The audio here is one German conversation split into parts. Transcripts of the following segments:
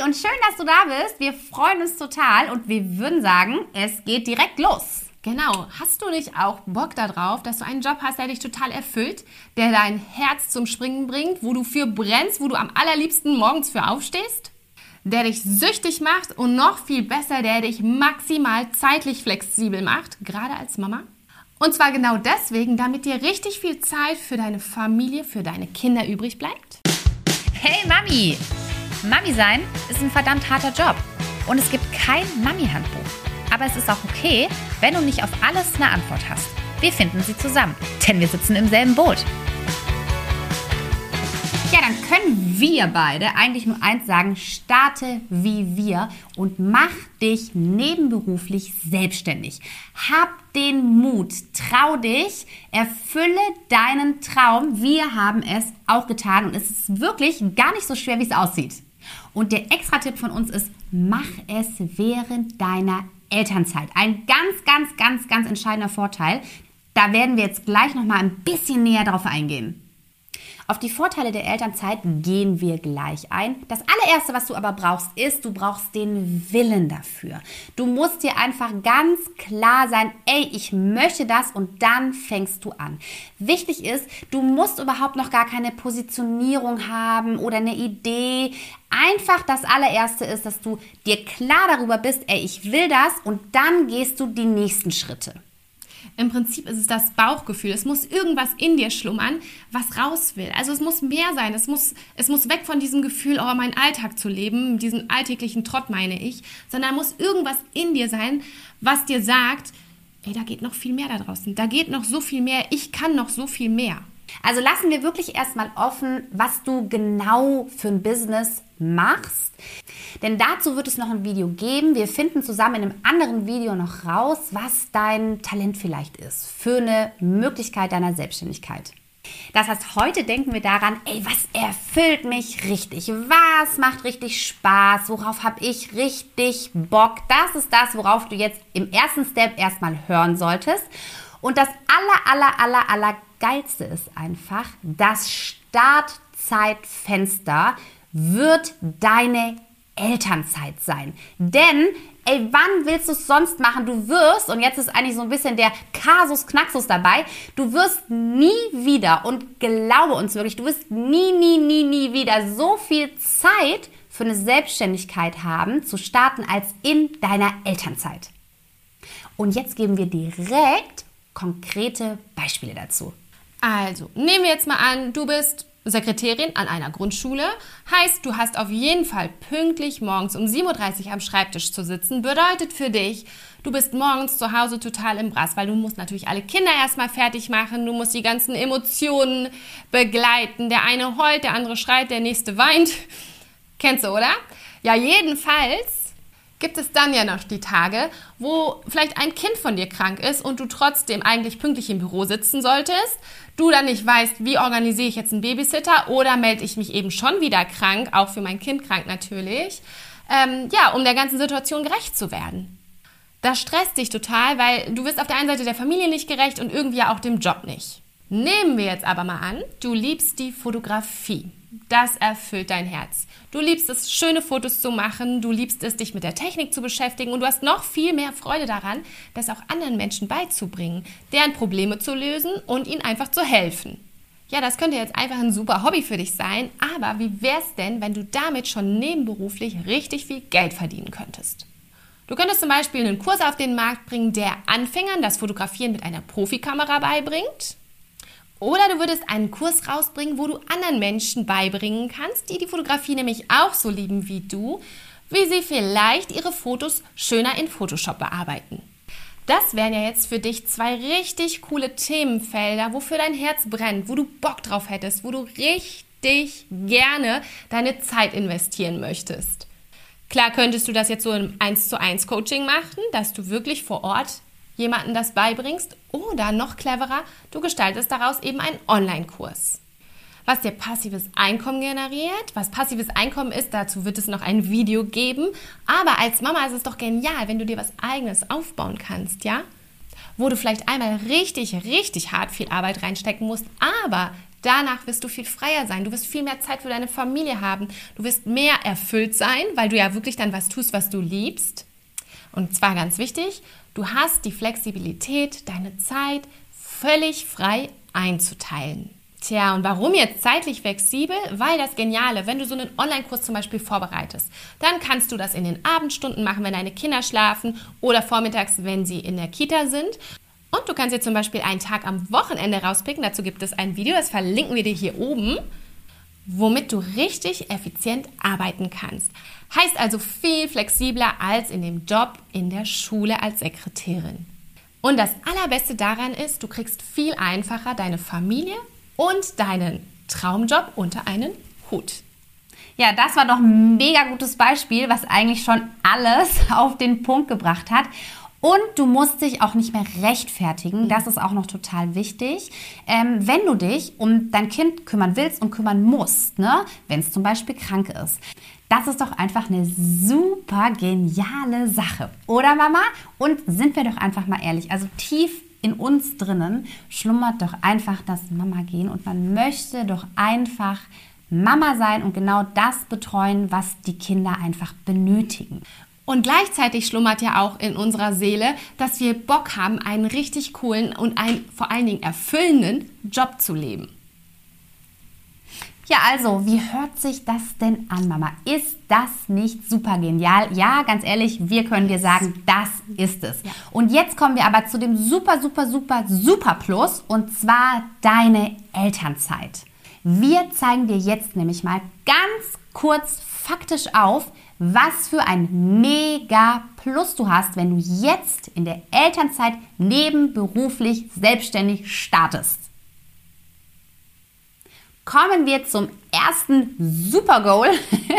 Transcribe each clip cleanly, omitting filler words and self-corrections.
Hi und schön, dass du da bist. Wir freuen uns total und wir würden sagen, es geht direkt los. Genau. Hast du nicht auch Bock darauf, dass du einen Job hast, der dich total erfüllt, der dein Herz zum Springen bringt, wo du für brennst, wo du am allerliebsten morgens für aufstehst? Der dich süchtig macht und noch viel besser, der dich maximal zeitlich flexibel macht, gerade als Mama? Und zwar genau deswegen, damit dir richtig viel Zeit für deine Familie, für deine Kinder übrig bleibt? Hey Mami! Mami sein ist ein verdammt harter Job und es gibt kein Mami-Handbuch. Aber es ist auch okay, wenn du nicht auf alles eine Antwort hast. Wir finden sie zusammen, denn wir sitzen im selben Boot. Ja, dann können wir beide eigentlich nur eins sagen: Starte wie wir und mach dich nebenberuflich selbstständig. Hab den Mut, trau dich, erfülle deinen Traum. Wir haben es auch getan und es ist wirklich gar nicht so schwer, wie es aussieht. Und der Extra-Tipp von uns ist: Mach es während deiner Elternzeit. Ein ganz entscheidender Vorteil. Da werden wir jetzt gleich noch mal ein bisschen näher drauf eingehen. Auf die Vorteile der Elternzeit gehen wir gleich ein. Das allererste, was du aber brauchst, ist, du brauchst den Willen dafür. Du musst dir einfach ganz klar sein, ey, ich möchte das, und dann fängst du an. Wichtig ist, du musst überhaupt noch gar keine Positionierung haben oder eine Idee. Einfach das allererste ist, dass du dir klar darüber bist, ey, ich will das, und dann gehst du die nächsten Schritte. Im Prinzip ist es das Bauchgefühl. Es muss irgendwas in dir schlummern, was raus will. Also es muss mehr sein. Es muss weg von diesem Gefühl, meinen Alltag zu leben, diesen alltäglichen Trott meine ich, sondern muss irgendwas in dir sein, was dir sagt, ey, da geht noch viel mehr da draußen. Da geht noch so viel mehr. Ich kann noch so viel mehr. Also lassen wir wirklich erstmal offen, was du genau für ein Business machst. Denn dazu wird es noch ein Video geben. Wir finden zusammen in einem anderen Video noch raus, was dein Talent vielleicht ist für eine Möglichkeit deiner Selbstständigkeit. Das heißt, heute denken wir daran, ey, was erfüllt mich richtig? Was macht richtig Spaß? Worauf habe ich richtig Bock? Das ist das, worauf du jetzt im ersten Step erstmal hören solltest. Und das Allergeilste ist einfach, das Startzeitfenster wird deine Elternzeit sein. Denn, ey, wann willst du es sonst machen? Du wirst, und jetzt ist eigentlich so ein bisschen der Kasus Knaxus dabei, du wirst nie wieder, und glaube uns wirklich, du wirst nie wieder so viel Zeit für eine Selbstständigkeit haben, zu starten, als in deiner Elternzeit. Und jetzt geben wir direkt konkrete Beispiele dazu. Also, nehmen wir jetzt mal an, du bist Sekretärin an einer Grundschule. Heißt, du hast auf jeden Fall pünktlich morgens um 7:30 Uhr am Schreibtisch zu sitzen. Bedeutet für dich, du bist morgens zu Hause total im Brass, weil du musst natürlich alle Kinder erstmal fertig machen. Du musst die ganzen Emotionen begleiten. Der eine heult, der andere schreit, der nächste weint. Kennst du, oder? Ja, jedenfalls gibt es dann ja noch die Tage, wo vielleicht ein Kind von dir krank ist und du trotzdem eigentlich pünktlich im Büro sitzen solltest, du dann nicht weißt, wie organisiere ich jetzt einen Babysitter oder melde ich mich eben schon wieder krank, auch für mein Kind krank natürlich, um der ganzen Situation gerecht zu werden. Das stresst dich total, weil du wirst auf der einen Seite der Familie nicht gerecht und irgendwie auch dem Job nicht. Nehmen wir jetzt aber mal an, du liebst die Fotografie. Das erfüllt dein Herz. Du liebst es, schöne Fotos zu machen, du liebst es, dich mit der Technik zu beschäftigen, und du hast noch viel mehr Freude daran, das auch anderen Menschen beizubringen, deren Probleme zu lösen und ihnen einfach zu helfen. Ja, das könnte jetzt einfach ein super Hobby für dich sein, aber wie wär's denn, wenn du damit schon nebenberuflich richtig viel Geld verdienen könntest? Du könntest zum Beispiel einen Kurs auf den Markt bringen, der Anfängern das Fotografieren mit einer Profikamera beibringt. Oder du würdest einen Kurs rausbringen, wo du anderen Menschen beibringen kannst, die die Fotografie nämlich auch so lieben wie du, wie sie vielleicht ihre Fotos schöner in Photoshop bearbeiten. Das wären ja jetzt für dich 2 richtig coole Themenfelder, wofür dein Herz brennt, wo du Bock drauf hättest, wo du richtig gerne deine Zeit investieren möchtest. Klar könntest du das jetzt so im 1:1 Coaching machen, dass du wirklich vor Ort jemanden das beibringst, oder noch cleverer, du gestaltest daraus eben einen Online-Kurs. Was dir passives Einkommen generiert, was passives Einkommen ist, dazu wird es noch ein Video geben, aber als Mama ist es doch genial, wenn du dir was Eigenes aufbauen kannst, ja? Wo du vielleicht einmal richtig hart viel Arbeit reinstecken musst, aber Danach wirst du viel freier sein. Du wirst viel mehr Zeit für deine Familie haben. Du wirst mehr erfüllt sein, weil du ja wirklich dann was tust, was du liebst. Und zwar ganz wichtig, du hast die Flexibilität, deine Zeit völlig frei einzuteilen. Tja, und warum jetzt zeitlich flexibel? Weil das Geniale, wenn du so einen Online-Kurs zum Beispiel vorbereitest, dann kannst du das in den Abendstunden machen, wenn deine Kinder schlafen oder vormittags, wenn sie in der Kita sind. Und du kannst dir zum Beispiel einen Tag am Wochenende rauspicken. Dazu gibt es ein Video, das verlinken wir dir hier oben, womit du richtig effizient arbeiten kannst. Heißt also viel flexibler als in dem Job in der Schule als Sekretärin. Und das Allerbeste daran ist, du kriegst viel einfacher deine Familie und deinen Traumjob unter einen Hut. Ja, das war doch ein mega gutes Beispiel, was eigentlich schon alles auf den Punkt gebracht hat. Und du musst dich auch nicht mehr rechtfertigen. Das ist auch noch total wichtig. Wenn du dich um dein Kind kümmern willst und kümmern musst, ne? Wenn es zum Beispiel krank ist. Das ist doch einfach eine super geniale Sache. Oder Mama? Und sind wir doch einfach mal ehrlich, also tief in uns drinnen schlummert doch einfach das Mama-Gen und man möchte doch einfach Mama sein und genau das betreuen, was die Kinder einfach benötigen. Und gleichzeitig schlummert ja auch in unserer Seele, dass wir Bock haben, einen richtig coolen und einen vor allen Dingen erfüllenden Job zu leben. Ja, also, wie hört sich das denn an, Mama? Ist das nicht super genial? Ja, ganz ehrlich, wir können dir sagen, das ist es. Ja. Und jetzt kommen wir aber zu dem super Plus, und zwar deine Elternzeit. Wir zeigen dir jetzt nämlich mal ganz kurz faktisch auf, was für ein mega Plus du hast, wenn du jetzt in der Elternzeit nebenberuflich selbstständig startest. Kommen wir zum ersten Super-Goal.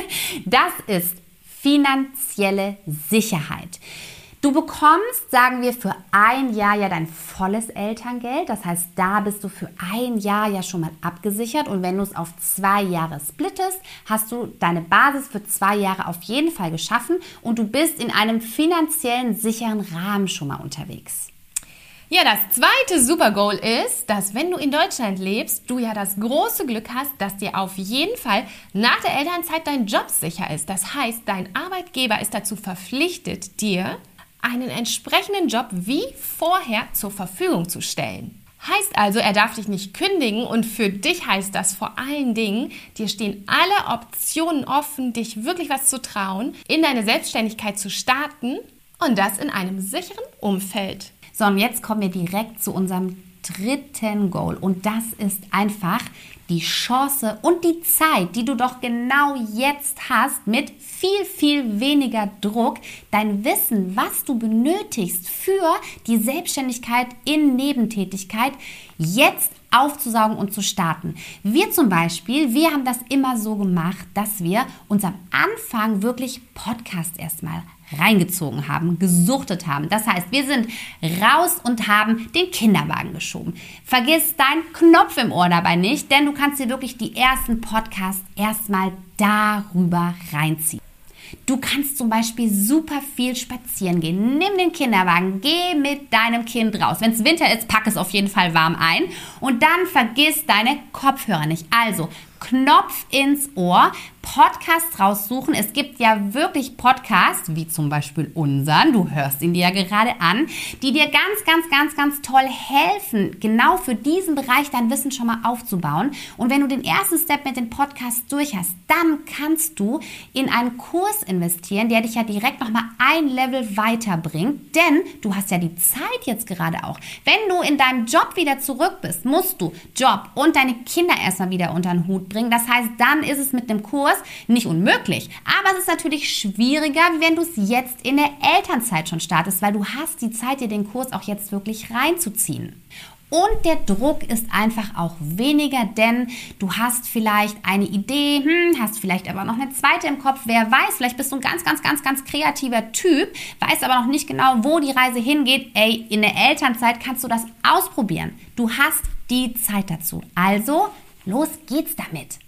Das ist finanzielle Sicherheit. Du bekommst, sagen wir, für ein Jahr ja dein volles Elterngeld. Das heißt, da bist du für ein Jahr ja schon mal abgesichert. Und wenn du es auf 2 Jahre splittest, hast du deine Basis für 2 Jahre auf jeden Fall geschaffen. Und du bist in einem finanziellen sicheren Rahmen schon mal unterwegs. Ja, das zweite Super-Goal ist, dass wenn du in Deutschland lebst, du ja das große Glück hast, dass dir auf jeden Fall nach der Elternzeit dein Job sicher ist. Das heißt, dein Arbeitgeber ist dazu verpflichtet, dir einen entsprechenden Job wie vorher zur Verfügung zu stellen. Heißt also, er darf dich nicht kündigen und für dich heißt das vor allen Dingen, dir stehen alle Optionen offen, dich wirklich was zu trauen, in deine Selbstständigkeit zu starten und das in einem sicheren Umfeld. So, und jetzt kommen wir direkt zu unserem dritten Goal. Und das ist einfach die Chance und die Zeit, die du doch genau jetzt hast, mit viel weniger Druck, dein Wissen, was du benötigst für die Selbstständigkeit in Nebentätigkeit, jetzt aufzusaugen und zu starten. Wir zum Beispiel, wir haben das immer so gemacht, dass wir uns am Anfang wirklich Podcast erstmal reingezogen haben, gesuchtet haben. Das heißt, wir sind raus und haben den Kinderwagen geschoben. Vergiss deinen Knopf im Ohr dabei nicht, denn du kannst dir wirklich die ersten Podcasts erstmal darüber reinziehen. Du kannst zum Beispiel super viel spazieren gehen. Nimm den Kinderwagen, geh mit deinem Kind raus. Wenn es Winter ist, pack es auf jeden Fall warm ein. Und dann vergiss deine Kopfhörer nicht. Also Knopf ins Ohr, Podcasts raussuchen. Es gibt ja wirklich Podcasts, wie zum Beispiel unseren, du hörst ihn dir ja gerade an, die dir ganz toll helfen, genau für diesen Bereich dein Wissen schon mal aufzubauen. Und wenn du den ersten Step mit den Podcasts durch hast, dann kannst du in einen Kurs investieren, der dich ja direkt nochmal ein Level weiterbringt, denn du hast ja die Zeit jetzt gerade auch. Wenn du in deinem Job wieder zurück bist, musst du Job und deine Kinder erstmal wieder unter den Hut bringen. Das heißt, dann ist es mit dem Kurs nicht unmöglich. Aber es ist natürlich schwieriger, wie wenn du es jetzt in der Elternzeit schon startest, weil du hast die Zeit, dir den Kurs auch jetzt wirklich reinzuziehen. Und der Druck ist einfach auch weniger, denn du hast vielleicht eine Idee, hast vielleicht aber noch eine zweite im Kopf. Wer weiß, vielleicht bist du ein ganz kreativer Typ, weißt aber noch nicht genau, wo die Reise hingeht. Ey, in der Elternzeit kannst du das ausprobieren. Du hast die Zeit dazu. Also, los geht's damit.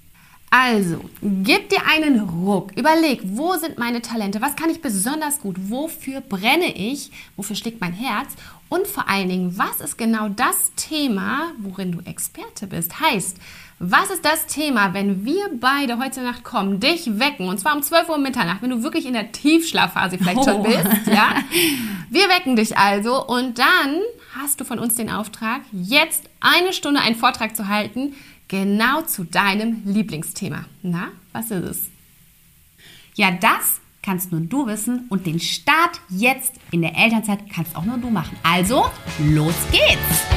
Also, gib dir einen Ruck. Überleg, wo sind meine Talente? Was kann ich besonders gut? Wofür brenne ich? Wofür schlägt mein Herz? Und vor allen Dingen, was ist genau das Thema, worin du Experte bist? Heißt, was ist das Thema, wenn wir beide heute Nacht kommen, dich wecken, und zwar um 12 Uhr Mitternacht, wenn du wirklich in der Tiefschlafphase vielleicht schon bist, ja? Wir wecken dich also und dann hast du von uns den Auftrag, jetzt 1 Stunde einen Vortrag zu halten, genau zu deinem Lieblingsthema. Na, was ist es? Ja, das kannst nur du wissen und den Start jetzt in der Elternzeit kannst auch nur du machen. Also, los geht's!